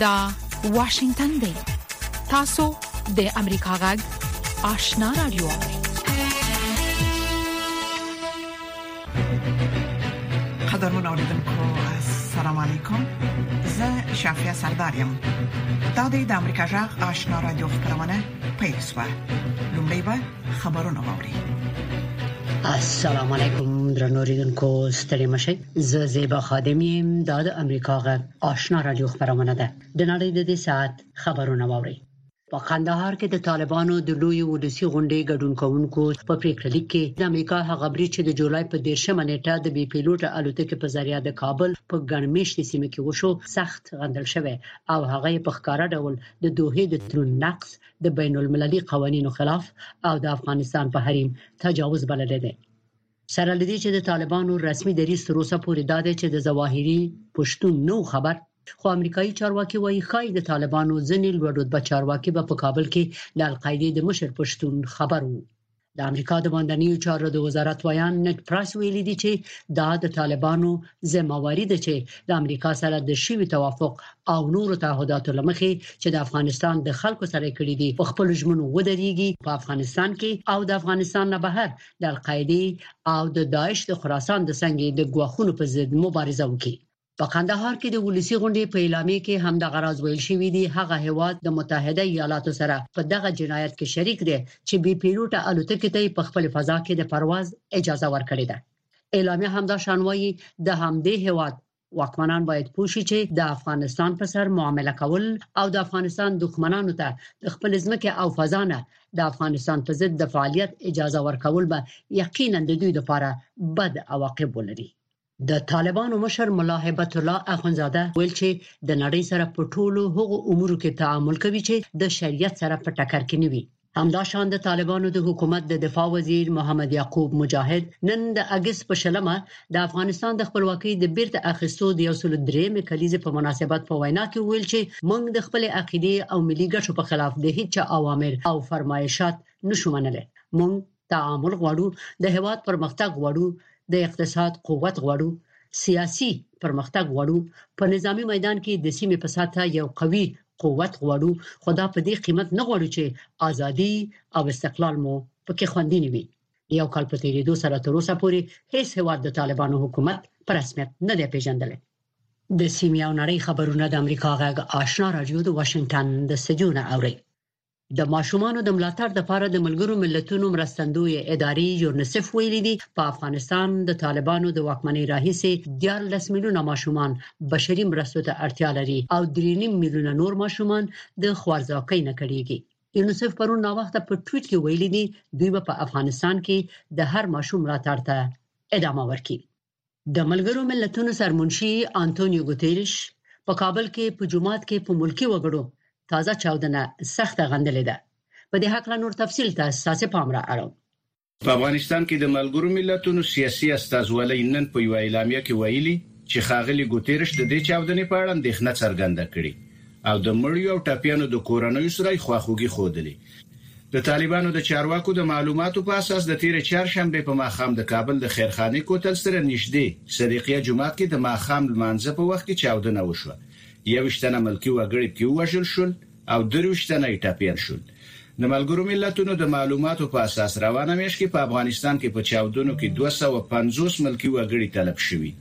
دا واشنگتن دی. تاسو د امریکا غږ آشنا رادیو. قدرمن اوریدونکو السلام علیکم. زه شافیا سردارم. دا د امریکا غږ آشنا رادیو خبرونه پیښه. لومړی به خبرونه واوري. السلام علیکم درنو اوریدونکو ستړي مشئ. زه زیبا خادمیم. دا د امریکا غږ آشنا رادیو خبرونه ده. د نړۍ د دې ساعت خبرونه واوري. په قندهار کې د طالبانو د لوی ولسی غونډې ګډون کوونکو په پریکړه لیک کې د امریکا هغه برید چې د جولای په 13 نیټه د بي پیلوټ الوتکې په ذریعہ د کابل په ګڼمېشتي سیمه کې وشو سخت غندل شوی او هغه په ښکارا ډول د دوحې د ترون نقض د بین المللي قوانینو خلاف او د افغانستان په حریم تجاوز بللی دی. سره لدی چې د طالبانو رسمي دریځ تر اوسه پورې دا دی چې د ظواهري پښتون نو خبر، خو امریکایي چارواکي وایي خای د طالبانو ځنې لوړ رتبه چارواکي په کابل کې د القاعده د مشر پښتون خبر وو. د امریکا د باندنیو چارو د وزارت ویان نت پرایس ویلي دی چې دا د طالبانو ذمہواری ده چې د امریکا سره د شوی توافق او نور تعهداتو لمخې چې د افغانستان د خلکو سره کړی دي په خپل ژمنو ودرېږي په افغانستان کې او د افغانستان نه بهر د القاعده او د داعش د خراسان د څنګه د ګواښونو په ضد مبارزه وکړي. په قندهار کې د ولسی غونډې په اعلامیه کې هم د غراض ویل شوی دی هغه هیواد د متحده ایالاتو سره په دغه جنایت کې شریک دی چې بي پیلوټ الوتکې ته په خپل فضا کې د پرواز اجازه ورکړې ده. اعلامیه هم دا شانوي د همدې هیواد واکمنان باید پوښي چې د افغانستان په سر معامله کول او د افغانستان دښمنانو ته د خپل ځمکه او فضا نه د افغانستان په ضد د فعالیت اجازه ورکول به یقینا د دوی لپاره بد عواقب ولري. د طالبانو مشر ملا هیبت الله اخونزاده ویل چې د نړۍ سره په ټولو هغو امورو کې تعامل کوي چې د شریعت سره په ټکر کې نه وي. همدا شان د طالبانو د حکومت د دفاع وزیر محمد یعقوب مجاهد نن د اگست په شلمه د افغانستان د خپلواکۍ د بیرته اخیستو د 103 کلیزې په مناسبت په وینا کې ویل چې موږ د خپل عقیده او ملي ګټو په خلاف د هیڅ اوامر او فرمایشات نشو منلای. موږ تعامل غواړو، د هیواد پرمختګ غواړو، د اقتصاد قوت غواړو، سیاسي پرمختګ غواړو، په نظامی میدان کې د سیمې په ساته یو قوي قوت غواړو، خدا په دې قیمت نه غواړو چې ازادي او استقلال مو پکې خوندي نه وي. یو کال په تیریدو سره تر اوسه پورې هیڅ هیواد د طالبانو حکومت پر رسمیت نه دی پیژندلی. د سیمې او نړۍ خبرونه د امریکا غږ آشنا رادیو د واشنگټن د سټډیو اوریدي. د ماشومانو د ملاتړ لپاره د ملګرو ملتونو مرستندوی ادارې یونیسف ویلي دي په افغانستان د طالبانو د واکمنۍ راهیسې 14 میلیونه ماشومان بشري مرستو ته اړتیا لري او 3.5 میلیونه نور ماشومان د خوارځواکۍ نه کړيږي. یونیسف پرون نا وخت په ټویټ کې ویلي دي دوی په افغانستان کې د هر ماشوم ملاتړ ته ادامه ورکړي. د ملګرو ملتونو سرمنشي انټونیو ګوتيريش په کابل کې په جمعات کې په ملکی وګړو تازه چاودنه سخت غندلې ده. په دې حق لا نور تفصیل ته اساسي پام را اړوم. په افغانستان کې د ملګرو ملتونو سیاسي استازولۍ نن په یو اعلامیه کې ویلي چې ښاغلي ګوتيريش د دې چاودنې په اړه اندېښنه څرګنده کړې او د مړیو او ټاپیانو د کورنیو سره خواخوږي ښودلې. د طالبانو د چارواکو د معلوماتو په اساس د تیر چهارشنبه په ماښام د کابل د خیرخانه کوتل سره نږدې صدیقیه جمعه کې د ماښام لمانځه په وخت کې چاودنه وشوه. 21 ملکی وګړي کې وژل شول او 23 ټاپیان شول. د ملګرو ملتونو د معلوماتو په اساس روانه میاشت کې په افغانستان کې په چاودنو کې 250 ملکی وګړي طلب شوي.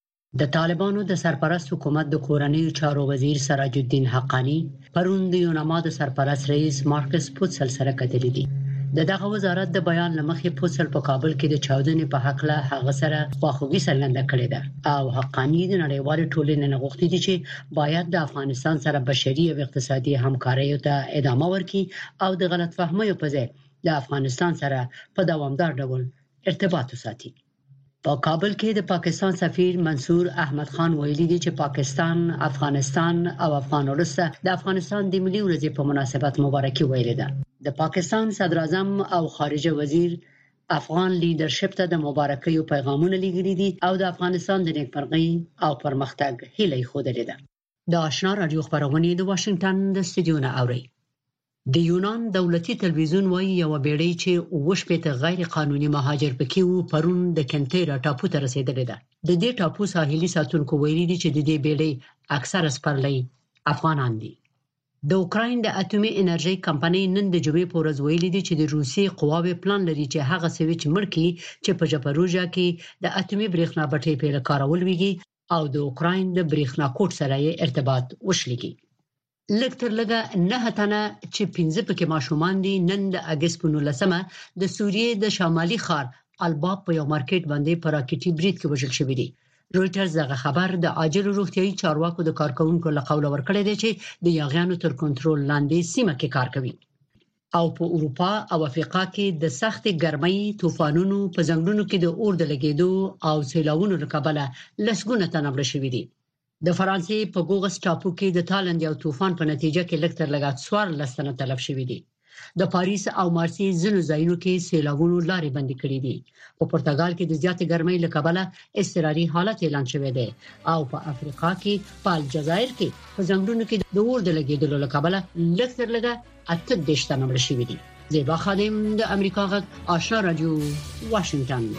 د طالبانو د سرپرست حکومت د کورنیو چارو وزیر سراج الدین حقانی پرون د یوناما د سرپرست رئیس مارکس پوتسل سره کتلې دي. دغه وزارت د بیان لمخې پوتسل په کابل کې د چاودنې په حق له هغه سره خواخوږي څرګنده کړې ده او حقانی د نړیوال ټولنې نه غوښتي دي چې باید د افغانستان سره بشري او اقتصادي همکارۍ ته ادامه ورکړي او د غلط فهمیو په ځای د افغانستان سره په دوامدار ډول ارتباط وساتي. په کابل کې د پاکستان سفیر منصور احمد خان ویلي دی چې پاکستان، افغانستان او افغان ولس د افغانستان د ملي ورځې په مناسبت مبارکي ویلې ده. د پاکستان صدر اعظم او خارجه وزیر افغان لیدرشپ ته د مبارکۍ پیغامونه لېږلي دي او د افغانستان د نیکمرغۍ او پرمختګ هیله یې خوده ده. د آشنا رادیو خبرونه د واشنگټن د سټډیو نه اوري. د یونان دولتي تلویزیون وایي یو بیړۍ چې 28 غیر قانوني مهاجر پکې وو پرون د کنټیرا ټاپو ته رسیدلې ده. د دې ټاپو ساحلي ساتونکو ویلي دي چې د دې بیړۍ اکثر سپرلۍ افغانان دي. د اوکراین د اټومي انرژي کمپنۍ نن د جمعې په ورځ ویلي دي چې د روسي قواوې پلان لري چې هغه سوي چې مړکی چې په جپروژا کې د اټومي برېښنا بټۍ په کارول ویږي او د اوکراین د برېښنا کوټ سره ارتباط وشلېږي. لکتر لګه نه تنه چې 15 پکې ماشومان دي نن د اگست په 19 د سوریې د شمالي ښار الباب په یو مارکیټ باندې په راکټي برید کې وژل شوی دی. رويټرز دغه خبر د عاجل روغتيایي چارواکو د کارکونکو له قوله ورکړی دی چې د یاغیانو تر کنټرول لاندې سیمه کې کار کوي. او په اروپا او افریقا کې د سخت ګرمۍ، طوفانونو، په ځنګلونو کې د اور د لګیدو او سیلاوونو له کبله لسګونه تنه مړه شوي دي. د فرانسې په ګوغس ټاپو کې د تالند یو طوفان په نتیجه کې لکتر لګات 14 تنه تلف شوي دي. د پاریس او مارسی ځینو ځایونو کې سیلاوونو لارې بندي کړې دي. په پرتګال کې د زیاتې ګرمۍ له کبله اضطراري حالت اعلان شوی دی او په افریقا کې په الجزایر کې په ځنګلونو کې د اور د لګیدلو له کبله لکتر لګه 18 تنه مړه شوي دي. زیبا خادم د امریکا غږ آشنا رادیو واشنگټن.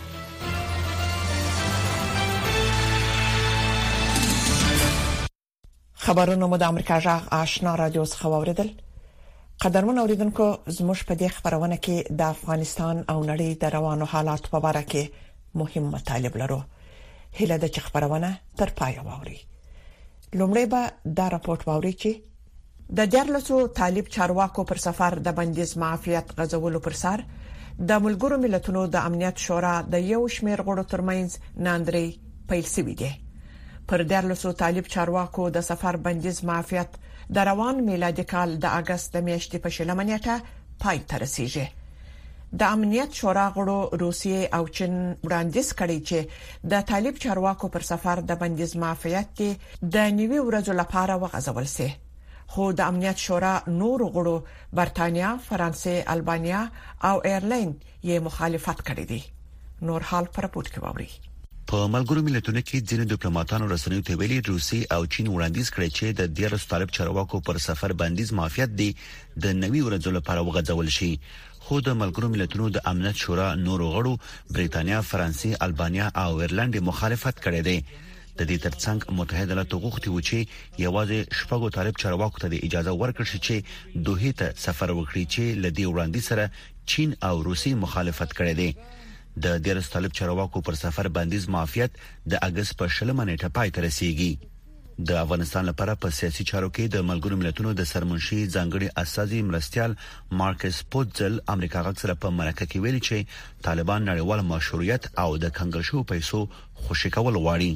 خبرونه مو د امریکا غږ آشنا رادیو څخه واوریدل. قدرمن اوریدونکو زموږ په دې خبرونه کې د افغانستان او نړۍ د روانو حالات په اړه کې مهم مطالب لرو. هله د خبرونه تر پای واوري. لومړی به دا راپورټ واوري چې د 14 طالب چارواکو پر سفر د بندیز معافیت غځولو پر سر د ملګرو ملتونو د امنیت شورا د یو شمېر غړو ترمنځ ناندري پیل شوی دی. پر 14 طالب چارواکو د سفر بندیز معافیت د روان میلادي کال د اگست د میاشتې په شلمه نیټه پای ته رسیږي. د امنیت شورا غړو روسیې او چین وړاندیز کړی چې د طالب چارواکو پر سفر د بندیز معافیت د نیوي ورځو لپاره وغځول شي. خو د امنیت شورا نور غړو برتانیا، فرانسې، البانیا او ایرلند یې مخالفت کړی دی. نور حال پر راپورټ کې ووري. په ملګرو ملتونو کې ځینې ډیپلوماټانو رسنیو ته ویلي روسي او چین وړاندیز کړی چې د 14 طالب چارواکو پر سفر بندیز معافیت دی د نوي ورځو لپاره وغځول شي. خو د ملګرو ملتونو د امنیت شورا نور غړو بریتانیا، فرانسې، البانیا او ایرلند مخالفت کړی دی. د دې ترڅنګ متحده ایالاتو غوښتي و چې یوازې شپږو طالب چارواکو ته اجازه ورکړي چې دوه ته سفر وکړي چې لدی وړاندې سره چین او روسي مخالفت کړی دی. د 14 طالب چارواکو پر سفر بندیز معافیت د اگست په شلمه نیټه پای ته رسیږي. د افغانستان لپاره په سیاسي چارو کې د ملګرو ملتونو د سرمنشي ځانګړي اساسي مرستيال مارکس پوتزل امریکا غږ سره په مرکه کې ویلي چې طالبان نړیوال مشروعیت او د کنګل شو پیسو خوشی کول غواړي.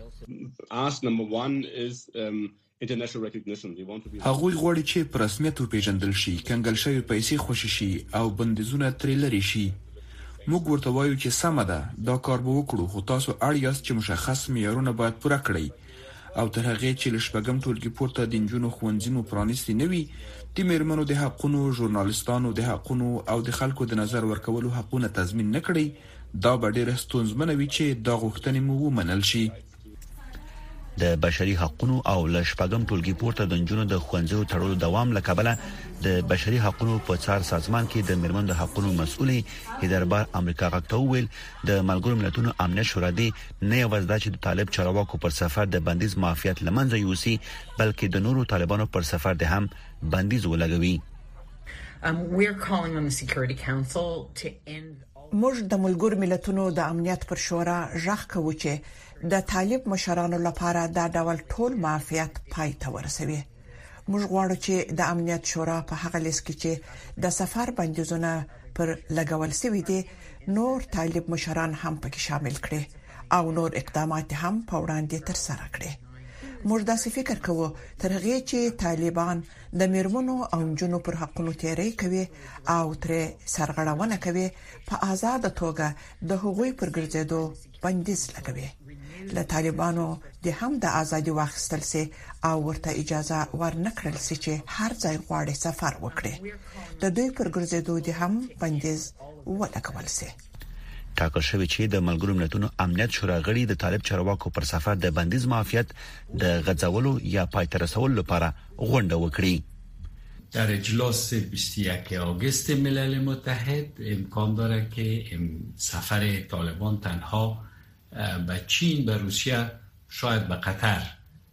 هغوی غواړي چې په رسمیت وپیژندل شي، کنګل شوی پیسې خوشی شي او بندیزونه ترې لري شي. موږ ورته وایو چې سم ده، دا کار به وکړو، خو تاسو اړ یاست چې مشخص معیارونه باید پوره کړئ. او تر هغه چې لشپږم ټولګي پورته د انجونو خوندزینو پرانیستي نوي د میرمنو د حقونو، ژورنالیستانو د حقونو او د خلکو د نظر ورکولو حقونه تضمین نکړي، دا به ډېر ستونزمن وي چې دا غوښتنې مو ومنل شي. د بشري حقوقو او لشپږم ټولګي پورته د انجونو د خوندزو تړلو دوام لکبله د بشري حقوقو په څار سازمان کې د میرمنو د حقوقو مسؤلې هدربار امریکا غټول د ملګرو ملتونو امنیت شورا دی نه یوازې چې د طالب چارواکو پر سفر د بندیز معافیت لمنځه یوسي بلکې د نورو طالبانو پر سفر د هم بندیز ولګوي. موږ د ملګرو ملتونو د امنیت پر شورا ژغ کوو چې د طالب مشرانو لپاره دا ډول ټول معافیت پای ته ورسوي. موږ غواړو چې د امنیت شورا په هغه لیست کې چې د سفر بندیزونه پر لګول شوی دي نور طالب مشران هم پکې شامل کړي او نور اقدامات هم په وړاندې تر سره کړي. موږ داسې فکر کوو تر هغه چې طالبان د میرمنو او نجونو پر حقوقو تیری کوي او تر سرغړونه کوي په آزاد توګه د حقوقي پر ګرځېدو بندیز لګوي. له طالبانو د هم د ازادي واخیستل سي او ورته اجازه ورنکړل سي چې هر ځای غواړي سفر وکړي. د دوی پر ګرځېدو د هم بندیز ولګول سي. ټاکل شوی چې د ملګرو ملتونو امنیت شورا غړي د طالب چارواکو پر سفر د بندیز معافیت د غځولو یا پای ته رسولو لپاره غونډه وکړي. در اجلاس 21 آگوست ملل متحد امکان داره که سفر طالبان تنها به چین، به روسیه، شاید به قطر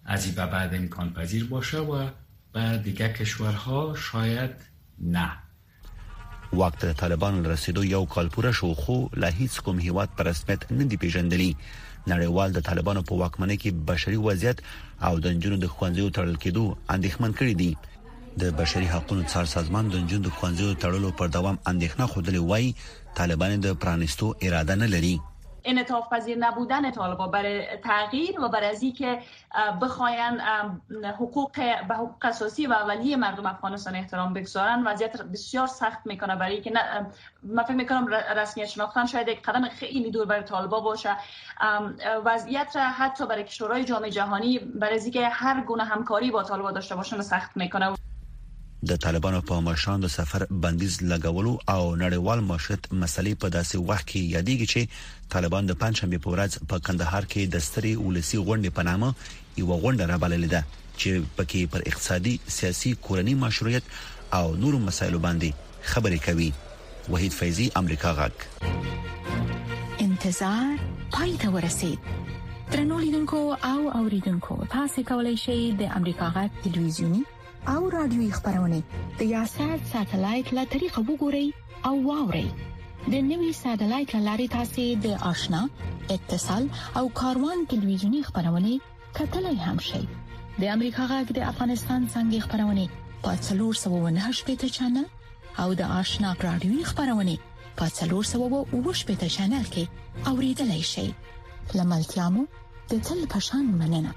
از این به بعد امکان پذیر باشه و به دیگر کشورها شاید نه. وخت طالبان رسیدو یو کال پوره شو خو لا هیڅ کوم هیواد پر رسمیت نه دی پیژندلی. نړیوال د طالبانو په واکمنۍ کې بشري وضعیت او د جنونو د خوندزیو تړل کېدو اندېښمن کړی دي. د بشري حقوقو څار سازمان د جنونو د خوندزیو تړلو پر دوام اندېښنه خوده وای طالبان د پرانستو اراده نه لري. انعطاف پذیر نبودن طالبان برای تغییر و برای از اینکه بخواین حقوق اساسی و اولیه مردم افغانستان احترام بگذارن وضعیت بسیار سخت میکنه. برای اینکه من فکر میکنم رسمیت شناختن شاید یک قدم خیلی دور برای طالبان باشه. وضعیت را حتی برای کشورهای جامعه جهانی برای اینکه هر گونه همکاری با طالبان داشته باشن سخت میکنه. د طالبانو په مشران د سفر بندیز لګولو او نړیوال معاشرت مسلې په داسې وخت کې یادېږي چې طالبان د پنځشنبه په ورځ په کندهار کې د ستري ولسی غونډې په نامه یو غونډه رابللې ده چې پکې پر اقتصادي، سیاسي، کورنۍ مشروعیت او نورو مسایلو باندې خبرې کوي. وحید فیضی، امریکا غږ. انتظار پای ته ورسید. درنو لیدونکو او اوریدونکو تاسو کولی شئ د امریکا غږ ټلویزیونی او رادیوي خبرونه د یاشر ساتلایت له طریقو وګورئ او واورئ. د نوي ساتلایت لارې تاسو د آشنا، اتصال او کاروان ټلویزیونی خبرونه کتلای هم شئ. د امریکا غږ د افغانستان څنګه خبرونه په 498 چنل او د آشنا رادیوي خبرونه په 408 چنل کې اوریدلای شئ. لملتيامو د تل پشان مننه.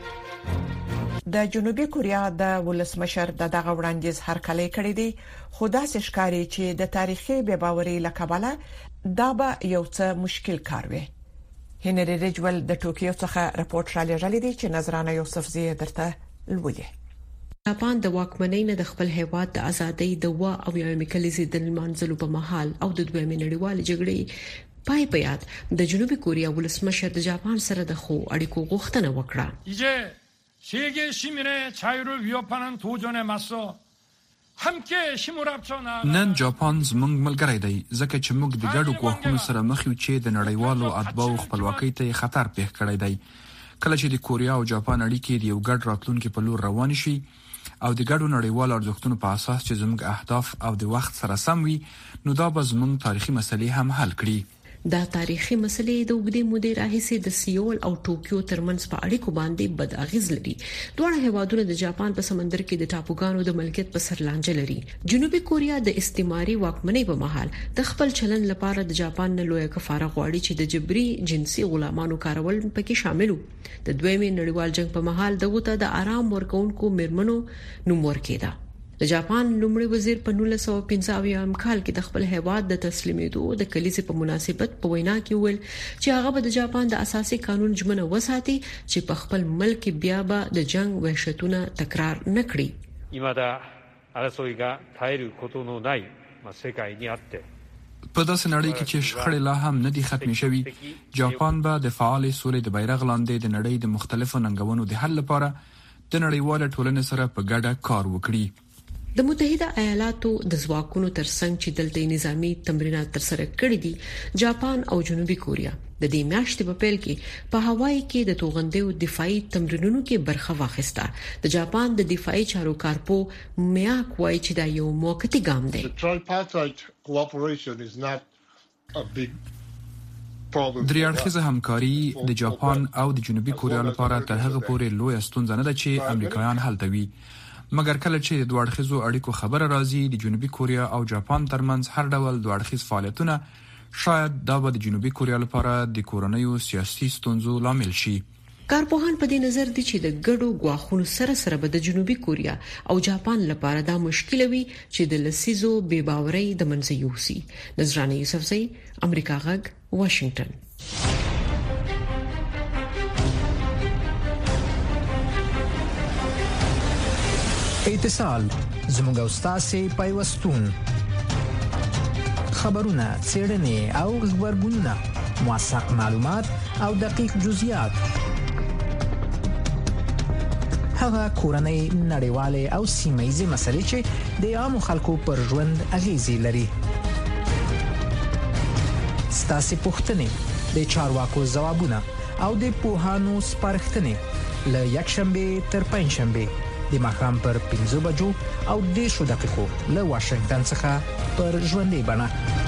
د جنوبي کوریا د ولسمشر دغه وړاندیز هرکلی کړی دی، خو داسې ښکاري چې د تاریخي بې باورۍ لکباله دا به یو څه مشکل کار وي. هنري رجول د ټوکیو څخه راپورټ را لېږلی دی چې نظرانه یوسفزی درته لولي. جاپان د واکمنۍ نه د خپل هیواد د ازادۍ د او یومي کلیزې د منځلو په محل او د دویمې نړیوالې جګړې پای په یاد د جنوبي کوریا ولسمشر د جاپان سره د خو اړیکو غوښتنه وکړه. 세계 시민의 자유를 위협하는 도전에 맞서 함께 힘을 합쳐나 نن جاپان زموږ ملګری دی ځکه چې موږ د ګډو کوښښونو سره مخ یو چې د نړیوالو اتباعو خپلواکۍ ته خطر پیښ کړی دی. کله چې د کوریا او جاپان اړیکې د یو ګډ راتلونکي په لور روان شي او د ګډو نړیوالو ارزښتونو په اساس چې زموږ اهداف او د وخت سره سم وي نو دا به زموږ تاریخي مسلې هم حل کړي. دا تاریخي مسلې د وګړي مودې راهیسې د سیول او ټوکیو ترمنځ په اړیکو باندې بد اغیز لري. دواړه هیوادونه د جاپان په سمندر کې د ټاپوګانو د ملکیت په سر لانجه لري. جنوبي کوریا د استعماري واکمنۍ په مهال د خپل چلن لپاره د جاپان نه لوی کفاره غواړي چې د جبري جنسي غلامانو کارول پکې شامل وو. د دویمې نړیوال جنگ په مهال دغه ته د آرام ورکوونکو مرمنو نوم ورکېده. د جاپان لومړي وزیر په 1995 کال کې د خپل هیواد د تسلیمېدو د کلیزې په مناسبت په وینا کې ویل چې هغه به د جاپان د اساسي قانون ژمنه وساتي چې په خپل ملک بیا به د جنگ وحشتونه تکرار نه کړي. 未だ争いが絶えることのない世界にあって په داسې نړۍ کې چې شخړې لا هم نه دي ختمې شوي جاپان به د فعال سولې د بیرغ لاندې د نړۍ د مختلفو ننګونو د حل لپاره د نړیوال ټولنې سره په ګډه کار وکړي. د متحده ایالاتو د ځواکونو ترڅنګ چې دلته نظامی تمرینات ترسره کړي دي جاپان او جنوبي کوریا د دې میاشتې په پیل کې په هوایی کې د توغندیو دفاعي تمرینونو کې برخه واخیسته. د جاپان د دفاعي چارو کارپو میاک وایي چې دا یو موقتی ګام دی. درې اړخیزه همکاري د جاپان او د جنوبي کوریا لپاره تر هغه پورې لوی ستونزه نه ده چې امریکایان حل کوي. مګر کله چې د دوه اړخیزو اړیکو خبره راځي د جنوبي کوریا او جاپان ترمنځ هر ډول دوه اړخیز فعالیتونه شاید دا به د جنوبي کوریا لپاره د کورنیو سیاسي ستونزو لامل شي. کارپوهان په دې نظر دي چې د ګډو غواخونو سره سره به د جنوبي کوریا او جاپان لپاره دا مشکل وي چې د لسیزو بې باورۍ د منځ یوسي. نظرانه یوسفزی، امریکا غږ، واشنگټن. اتصال زموږ استاد پیوستون خبرونه څېړنې او خبرګونونه موثق معلومات او دقیق جزئیات هغه کورنۍ نړیواله او سیمه‌یزه مسلې چې د عامو خلکو پر ژوند اغیزې لري. ستاسو پوښتنې د چارواکو ځوابونه او د پوهانو سپارښتنې ل یکشنبه تر پنځشنبه د ماښام پر 5 بجو او 10 دقیقو ل واشنگټن څخه پر ژوندۍ بڼه.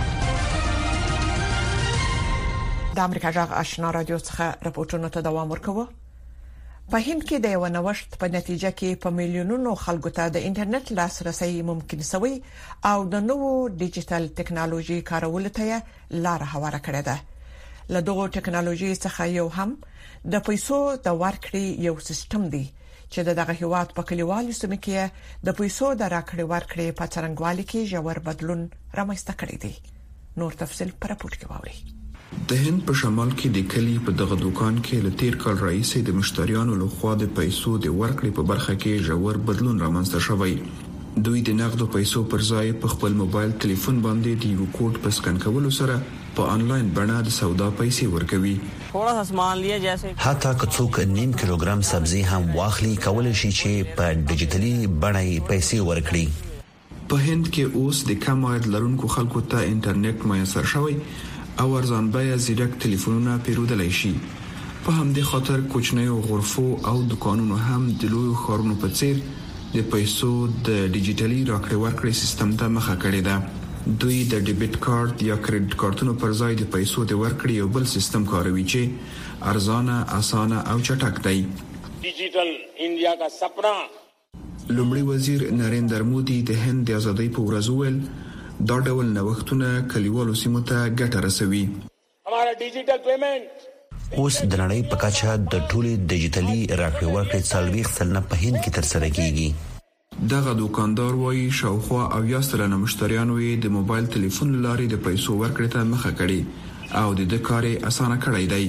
د امریکا جغ آشنا رادیو څخه راپورټونه ته دوام ورکوه. په هند کې د یو نوښت په نتیجه کې په میلیونونو خلکو ته د انټرنیټ لاسرسي ممکن شوی او د نوو ډیجیټل ټکنالوژي کارولو ته لار هواره کړې ده. له دغه ټکنالوژي څخه یو هم د پیسو د ورکړې یو سیستم دی چې دغه هیواد په کلیوالو سیمو کې د پیسو د راکړې ورکړې په څرنګوالي کې ژور بدلون رامنځته کړی دی. نور تفصيل پر راپور کې واوري. د هند په شمال کې د کلی په دغه دکان کې ل تیر کال راځي د مشتریانو لخوا د پیسو د ورکړې په برخه کې ژور بدلون رامنځته شوی. دوی د نقدو پیسو پر ځای په خپل موبایل ټلیفون باندې د یو کوډ په سکن کولو سره په انلاین بڼه د سودا پیسې ورکوي. थोड़ा सा सामान लिया जैसे حتی که څوک نیم کیلوګرام سبزی هم واخلي کولای شي چې په ډیجیټلي بڼه پیسې ورکړي. په هند کې اوس د کم عاید لرونکو خلکو ته انټرنیټ میسر شوی او ارزان بیه زیرک ټلیفونونه پیرودلای شي. په همدې خاطر کوچنیو غرفو او دکانونو هم د لوی ښارونو په څیر د پیسو د ډیجیټلي راکړې ورکړې سیستم ته مخه کړې ده. دوی د ډیبټ کارت یا کریډټ کارتونو پر ځای د پیسو د ورکړې یو بل سیستم کاروي چې ارزانه، اسانه او چټک دی. ډیجیټل انډیا کا سپنا. لومړی وزیر نریندر مودي د هند د ازادۍ په ورځ ویل دا ډول نوښتونه کلیوالو سیمو ته ګټه رسوي. हमारा digital payment اوس د نړۍ په کچه د ټولې ډیجیټلي راکړې ورکړې 40 سلنه په هند کې ترسره کیږي. دغه دکاندار وایي شاوخوا 80 سلنه مشتریانو یې د موبایل ټلیفون لارې د پیسو ورکړې ته مخه کړې او د دې کار اسانه کړی دی.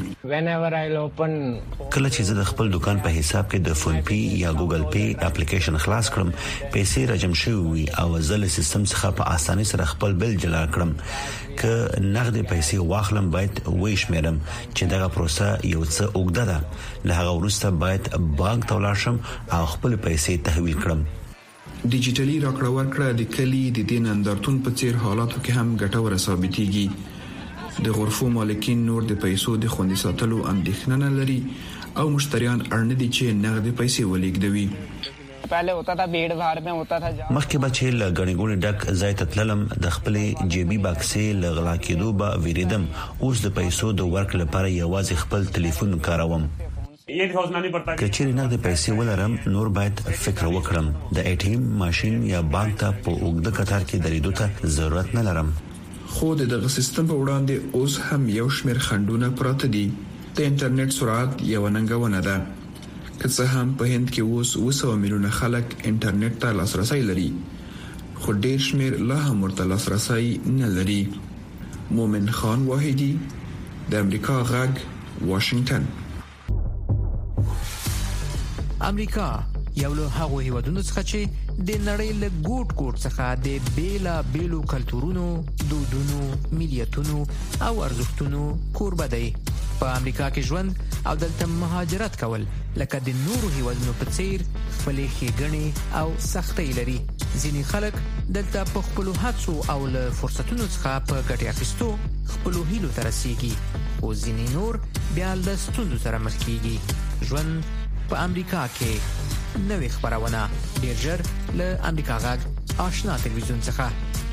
کله چې زه د خپل دکان په حساب کې د فون پی یا ګوګل پی اپلیکیشن خلاص کړم پیسې راجم شوي او زل سیستم څخه په اسانۍ سره خپل بل جلا کړم. که نغد پیسې واخلم باید وښمرم چې دغه پروسه یو څه اوږده ده. له هغه وروسته باید بانک ته ولاړ شم او خپل پیسې تحویل کړم. ډیجیټلي راکړه ورکړه د کلی د دین اندرتون په څیر حالاتو کې هم ګټوره ثابتېږي. د غرفو مالکین نور د پیسو د خوندي ساتلو اندېښنه نه لري او مشتریان اړ دي چې نغد پیسې ولېږدوي. مخکې به چې له غړي ګونې ډک ځای ته تللم د خپلې جیبي باکسې له غلا کېدو به ویریدم. اوس د پیسو د ورکړې لپاره یوازې خپل ټلیفون کاروم. که چیرې نغد پیسې ولرم نور باید فکر وکړم. د ای ټی ایم ماشين یا بانک ته په اوږده کتار کې درېدو ته ضرورت نه لرم. خو دغه سیستم په وړاندې اوس هم یو شمېر خنډونه پراته دي. د انټرنیټ سرعت یو ننګونه ده. که څه هم په هند کې اوس 200 میلیونه خلک انټرنیټ ته لاسرسي لري خو ډېر شمېر لا هم ورته لاسرسي نه لري. مومن خان واحدی د امریکا غږ واشنگټن. امریکا یو له هغو هیوادونو څخه چې د نړۍ له ګوټ ګوټ څخه د بیلا بیلو کلتورونو، دودونو، ملیتونو او ارزښتونو کوربه دی. په امریکا کې ژوند او دلته مهاجرت کول لکه د نورو هیوادونو په څیر خپلې ښېګڼې او سختۍ لري. ځینې خلک دلته په خپلو هڅو او له فرصتونو څخه په ګټې اخیستو خپلو هیلو ته رسیږي او ځینې نور بیا له ستونزو سره مخ کیږي. ژوند په امریکا کې نوې خبرونه ډېر ژر له امریکا غږ آشنا تلویزیون څخه.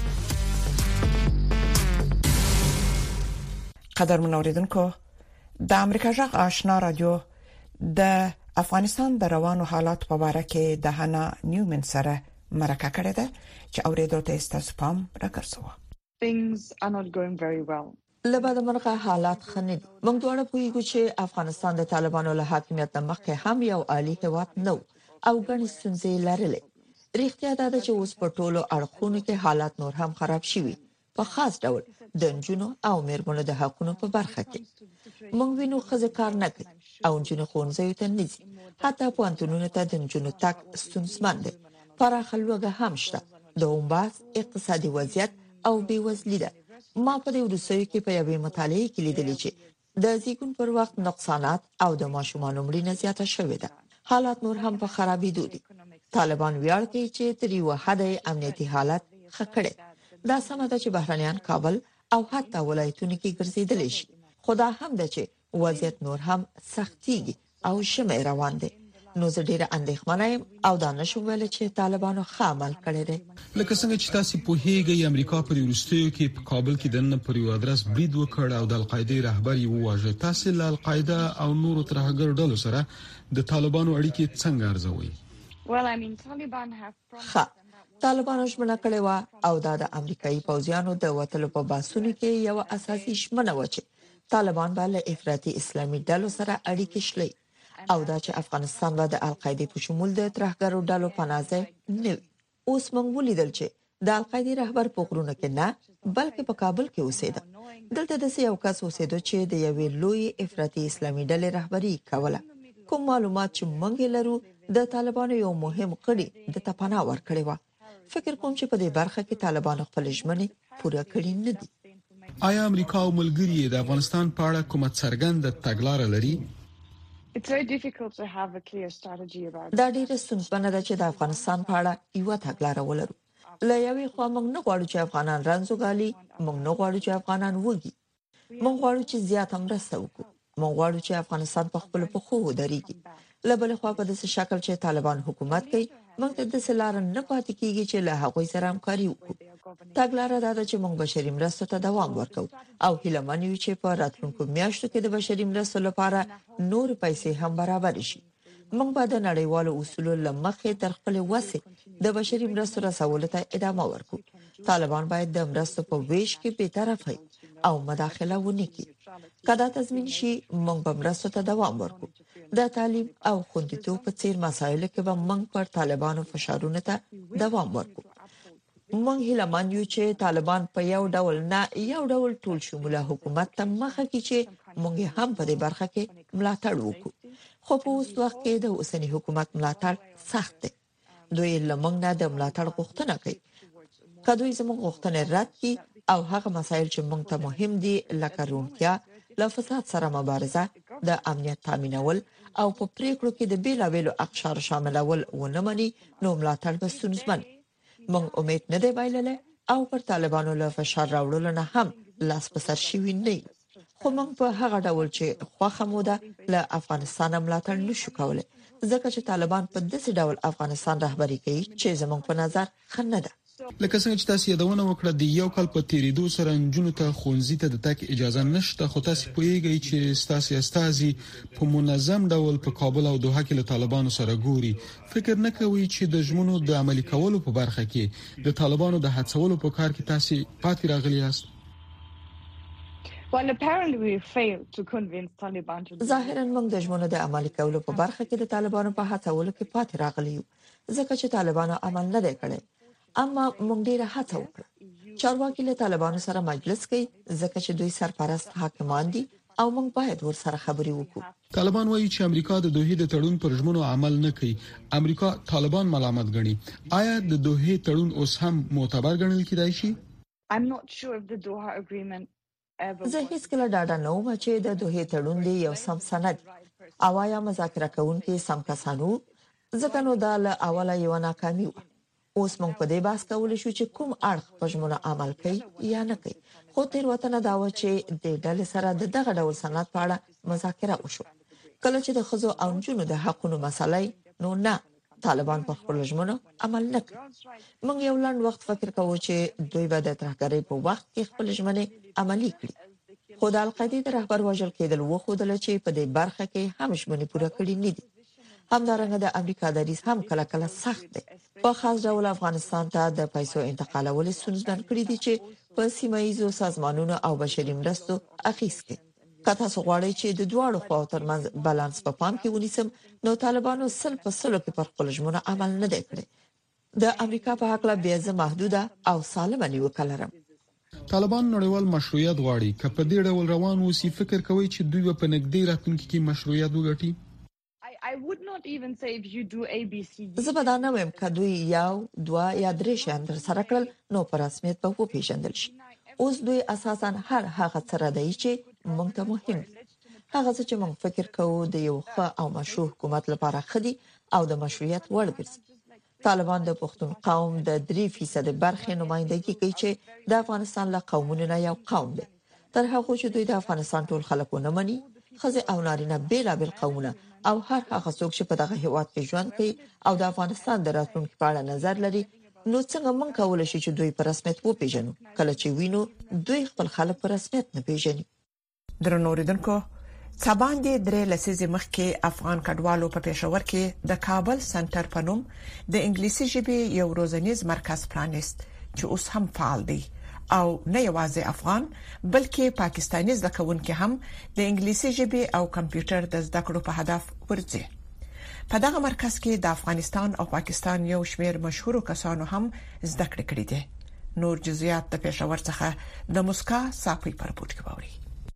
قدرمن اوریدونکو د امریکا غږ آشنا رادیو د افغانستان د روانو حالات په اړه کې د هانا نیومن سره مرکه کړې ده چې اوریدو ته ستاسو پام راکړسو. Things are not going very well. لبعد مرغه حالات خنید. موږ دواړه پوهیږو چې افغانستان د طالبانو له حاکمیت مخکې هم یو عالی هیواد نو او ګڼې ستونزې لرلې. ریښتیا ده چې اوس په ټولو اړخونو کې حالات نور هم خراب شوي. په خاص ډول د نجونو او میرمنو د حقونو په برخه کې. موږ وینو ښځې کار نه کوي او نجونې ښوونځیو ته نه ځي. حتی پوهنتونونو ته د نجونو تګ ستونزمن دی. پراخه لوږه هم شته. د اومباس اقتصادي وضعیت او بېوزلي ده. ما په دې وروستیو کې په یوې مطالعې کې لیدلې چې د زیږون پر وخت نقصانات او د ماشومانو مړینه زیاته شوې ده. حالات نور هم په خرابېدو دي. طالبان ویاړ کوي چې تر یو حد امنیتي حالت ښه کړی. دا سمه ده چې بهرنیان کابل او حتی ولایتونو کې ګرځېدلی شي. خو دا هم ده چې وضعیت نور هم سختيږي او شمه روان دي. نو زه ډیره اندېښمنه یم او دا نشم ویل چې طالبانو عمل کړی دی. لکه څنګه چې تاسو په هیګي امریکا په وروستیو کې په کابل کې دنه پر یو ادرس برید وکړ او د القاعده رهبر یې وواژه. تاسو له القاعده او نورو ترهګر ډلو سره د طالبانو اړیکې څنګه ارزوي؟ طالبانو ژمنه کړې و او دا د امریکایي پوځیانو د وټلو په باسونو کې یو اساسي ژمنه و چې طالبان به له افراطي اسلامي ډلو سره اړیکې شلي او دا چې افغانستان به د القاعده په شمول د ترهګرو ډلو پناځه نه. اوس موږ ولیدل چې د القاعده رهبر په غرونو کې نه بلکې په کابل کې اوسېده. دلته د یو کس اوسېدو چې د یوې لوی افراطي اسلامي ډلې رهبری کوله. کوم معلومات چې موږ لرو د طالبانو یو مهم غړي د تپانا ورکړی و. فکر کوم چې په دې برخه کې طالبانو خپل ژمنې پوره کړې نه دي. آیا امریکا او ملګری د افغانستان په اړه کومه څرګنده تګلارې لري؟ دا ډیره ستونزمنه ده چې د افغانستان په اړه یو تګلارې ولرو. له یوې خوا موږ نه غواړو چې افغانان رانځوګالي، موږ نه غواړو چې افغانان وږي، موږ غواړو چې زیات مرسته وکړو، موږ غواړو چې افغانستان په خپل پخو ودرېږي. له بل خوا په داسې شکل چې طالبان حکومت کوي موږ ته د سلار نه پاتې کیږي چې له هغوی سره همکاري وکړو. تګلارې دا ده چې موږ بشري مرستو ته دوام ورکوو او هیله من یو چې په راتلونکو میاشتو کې د بشري مرستو لپاره نور پیسې هم برابر شي. موږ به د نړیوالو اصولو لمخې تر خپل وسه د بشري مرستو رسولو ته ادامه ورکړو. طالبان باید د مرستو په ویش کې بی‌طرفه او مداخله ونه کړي. کله تضمین شي موږ به مرستو ته دوام ورکړو. د تعلیم او خوندیتوب په څیر مسایلو کې به موږ پر طالبانو فشارونه ته دوام ورکړو. موږ هیله من یو چې طالبان په یو ډول نه یو ډول ټول شموله حکومت ته مخه کړي چې موږ هم په دې برخه کې ملاتړ وکړو. خو په اوس وخت کې د اوسنی حکومت ملاتړ سخت دی. دوی لمنګ نه د ملاتړ غوښتنه کوي. کله زموږ غوښتنه رد کړي او هغه مسایل چې موږ ته مهم دي لکه روغتیا، له فساد سره مبارزه، د امنیت تامینول او په پریکړو کې د بیلابیلو اقشار شاملول ونه مني نو ملاتړ به ستونزمن. موږ امید نه دی بایلله او پر طالبانو له فشار راوړلو نه هم لاس په سر شوی نه. خو موږ په هغه ډول چې خوخه موده له افغانستان ملاتړ نشو کولای ځکه چې طالبان په داسې ډول افغانستان رهبری کوي چې زموږ په نظر خنه ده. لکه څنګه چې تاسو یادونه وکړه د یو کال په تیریدو سره نجونو ته خونځي ته د تک اجازه نشته. خو تاسو پوهیږئ چې تاسو استازي په منظم ډول په کابل او دوحه کې له طالبانو سره ګوري. فکر نه کوي چې د ژمنو د عملي کولو په برخه کې د طالبانو د هڅولو په کار کې تاسو پاتې راغلي یاست؟ ظاهرا موږ د ژمنو د عملي کولو په برخه کې د طالبانو په هڅولو کې پاتې راغلي یو ځکه چې طالبانو عمل نه دی کړی. اما موږ ډیره هڅه وکړه. چارواکي له طالبانو سره مجلس کوي ځکه چې دوی سرپرست حاکمان دي او موږ باید ورسره خبرې وکړو. طالبان وایي چې امریکا د دوحې د تړون پر ژمنو عمل نه کوي. امریکا طالبان ملامت ګڼي. آیا د دوحې تړون اوس هم معتبر ګڼل کېدای شي؟ زه هیڅ کله ډاډه نه وم چې د دوحې تړون دی یو سم سند او آیا مذاکره کوونکي سم کسانو ځکه نو دا له اوله یو ناکامي و. اوس موږ په دې بحث کول شو چې کوم اړخ په ژمنه عمل کوي یا نه کوي. خو تیر وطن دا و چې د ډلې سره د دغه ډول سند په اړه مذاکره وشو. کله چې د خزو او جنونو د حقونو مسلې نو نه طالبان په خپل ژمنه عمل نه کوي. موږ یو لنډ وخت فکر کوو چې دوی به د ترهګرۍ په وخت کې خپل ژمنه عملي کړي. خو د القاعده د رهبر وژل کېدل وښودل چې په دې برخه کې هم ژمنه پوره کړې نه دي. همدارنګه د امریکا دریځ هم کله کله سخت دی. په خاص ډول افغانستان ته د پیسو انتقالول ستونزمن کړی دي چې په سیمایي سازمانونو او بشري مرستو اخیس کې. که تاسو غواړئ چې د دواړو خواو ترمنځ بالانس په پام کې ونیسم نو طالبانو 100% کې پر خپل ژمنه عمل نه دی کړی. د امریکا په حق لا بیا محدوده او سالمه نیوکه لرم. طالبان نړیوال مشروعیت غواړي. که په دې ډول روان وسی فکر کوي چې دوی په نږدې راتلونکي کې مشروعیت وګټي؟ زه به دا نه وایم که دوی یو، دوه یا درې شیان تر سره کړل نو په رسمیت به وپېژندل شي. اوس دوی اساساً هر هغه څه ردی چې موږ ته مهم دي. هغه څه چې موږ فکر کوو د یو ښه او مشروع حکومت لپاره خدي او د مشروعیت وړ ګرځي. طالبان د پښتون قوم د 3% برخې نمائندګي کوي چې د افغانستان له قومونو نه یو قوم دی. تر هغه چې دوی د افغانستان ټول خلک ونه مني خزه او نارینه بیلابل قومونه او هر هغه څوک چې په دغه هیواد کې ژوند کوي او د افغانستان د راتلونکي په اړه نظر لري نو څنګه موږ کولای شو چې دوی په رسمیت وپیژنو کله چې وینو دوی خپل خلک په رسمیت نه پیژني. درنوریدونکو سباندې درې لسیزې مخکې افغان کډوالو په پېښور کې د کابل سنټر په نوم د انګلیسي ژبې یو روزنیز مرکز پرانیست چې اوس هم فعال دی او نه یوازې افغان بلکې پاکستاني زده کوونکي هم د انګلیسي ژبې او کمپیوټر د زده کړو په هدف ورځي. په دغه مرکز کې د افغانستان او پاکستان یو شمېر مشهور کسانو هم زده کړې کړې دي. نور جزئیات د پېښور څخه د مسکا صافي پر پورت کوي.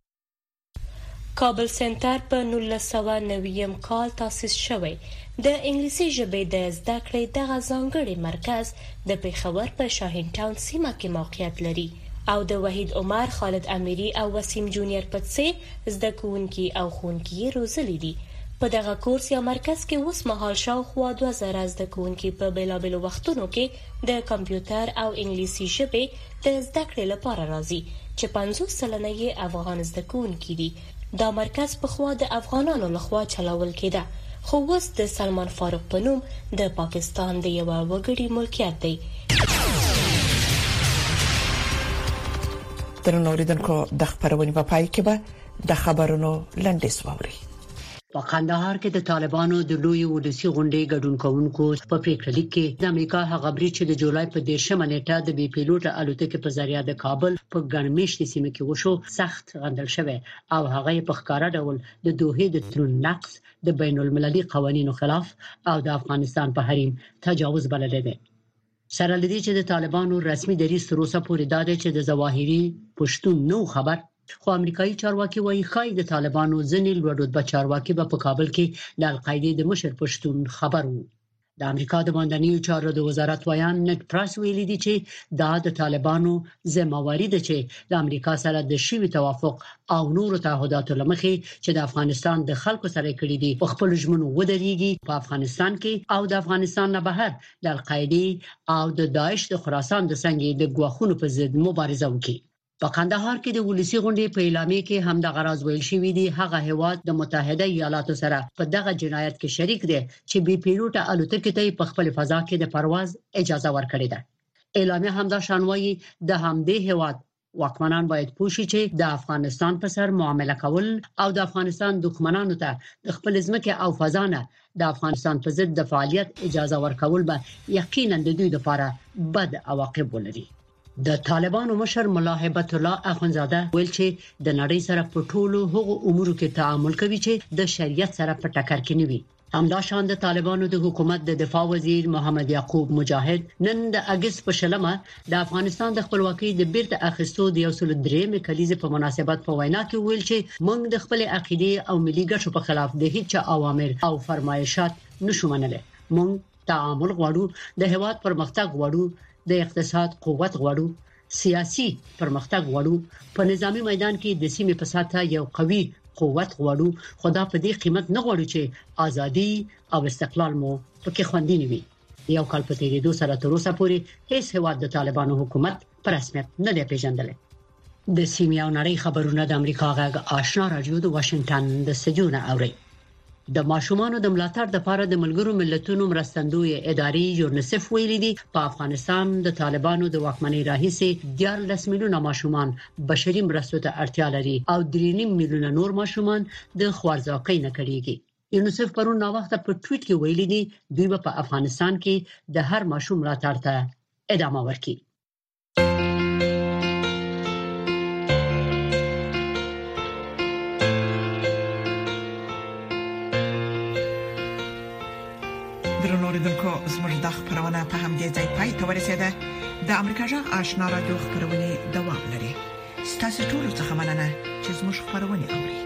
کابل سنټر په 1990 کال تاسیس شوی د انګلیسي ژبې د زده کړې دغه ځانګړي مرکز د پېښور په شاهین ټاون سیمه کې موقعیت لري او د وحید عمر، خالد امیری او وسیم جونیور په څیر زده کوونکي او ښوونکي روزلي دي. په دغه کورس یا مرکز کې اوس مهال شاوخوا 2000 زده کوونکي په بیلابېلو وختونو کې د کمپیوټر او انګلیسي ژبې د زده کړې لپاره راځي چې 50 سلنه یې افغان زده کوونکي دي. دا مرکز په خوا د افغانانو لخوا چلاول کېده خو اوس د سلمان فاروق په نوم د پاکستان د یو وګړي ملکیت دی. درنوریدونکو د خبرونې په پای کې به د خبرونو لنډیز واوري. په قندهار کې د طالبانو د لوی ولسی غونډې ګډون کوونکو په پریکړه لیک کې د امریکا هغه بریټ چې د جولای په 10مه نیټه د بي پیلوټ الوتکې په ذریعہ د کابل په ګڼمېشتي سیمه کې وشو سخت غندل شوی او هغه په ښکارا ډول د دوحې د ترون نقض د بین المللي قوانینو خلاف او د افغانستان په حریم تجاوز بللی دی. سره لدی چې د طالبانو رسمي دریځ تر اوسه پورې دا دی چې د ظواهري پښتون نو خبر خو امریکایي چارواکي وایي خای د طالبانو ځنې لوړ چارواکي په کابل کې د القاعده د مشر پښتون خبر وو. د امریکا د باندنیو چارو د وزارت ویان نک پراس ویلي دی چې دا د طالبانو ذمہواری ده چې د امریکا سره د شوی توافق او نورو تعهداتو لمخې چې د افغانستان د خلکو سره کړی دي په خپل ژمنو ودرېږي په افغانستان کې او د افغانستان نه بهر د القاعده او د داعش د خراسان د څنګه د ګواښونو په ضد مبارزه وکړي. په قندهار کې د ولسی غونډې په اعلامیه کې هم د غراض ویل شوې دي هغه هیواد د متحده ایالاتو سره په دغه جنایت کې شریک دی چې بي پیلوټ الوتکې ته په خپل فضا کې د پرواز اجازه ورکړې ده. اعلامیه هم دا شانوي د همدې هیواد واکمنان باید پوښي چې د افغانستان په سر معامله کول او د افغانستان دښمنانو ته د خپل ځمکه او فضا نه د افغانستان په ضد د فعالیت اجازه ورکول به یقینا د دوی لپاره بد عواقب ولري. د طالبانو مشر ملا هیبت الله اخونزاده ویل چې د نړۍ سره په ټولو هغو امورو کې تعامل کوي چې د شریعت سره په ټکر کې نه وي. همدا شان د طالبانو د حکومت د دفاع وزیر محمد یعقوب مجاهد نن د اگست په شلمه د افغانستان د خپلواکۍ د بیرته اخیستو د 103 کلیزې په مناسبت په وینا کې ویل چې موږ د خپل عقیده او ملي ګټو په خلاف د هیڅ اوامر او فرمایشات نشو منلای. موږ تعامل غواړو، د هیواد پرمختګ غواړو، د اقتصاد قوت غواړو، سیاسي پرمختګ غواړو، په نظامی میدان کې د سیمې په ساته یو قوي قوت غواړو، خدا په دې قیمت نه غواړو چې ازادي او استقلال مو پکې خوندي نه وي. یو کال په تیریدو سره تر اوسه پورې هیڅ هیواد د طالبانو حکومت پر رسمیت نه دی پیژندلی. د سیمې او نړۍ خبرونه د امریکا غږ آشنا رادیو د واشنگټن د استودیو نه اوري. د ماشومانو د ملاتړ لپاره د ملګرو ملتونو مرستندوی ادارې یونیسف ویلي دي په افغانستان د طالبانو د واکمنۍ راهیسې 14 میلیونه ماشومان بشري مرستو ته اړتیا لري او 3.5 میلیونه نور ماشومان د خوارځواکۍ نه کړيږي. یونیسف پرون نو وخت په ټویټ کې ویلي دي دوی په افغانستان کې د هر ماشوم ملاتړ ته ادامه ورکړي. درنوریدونکو زموږ د خبرونه په همدې ځای پای ته ورسېده. د امریکا جغ آشنا رادیو خبرونه دوام لري. ستاسو ټول څه مننه چې زموږ خبرونه اوري.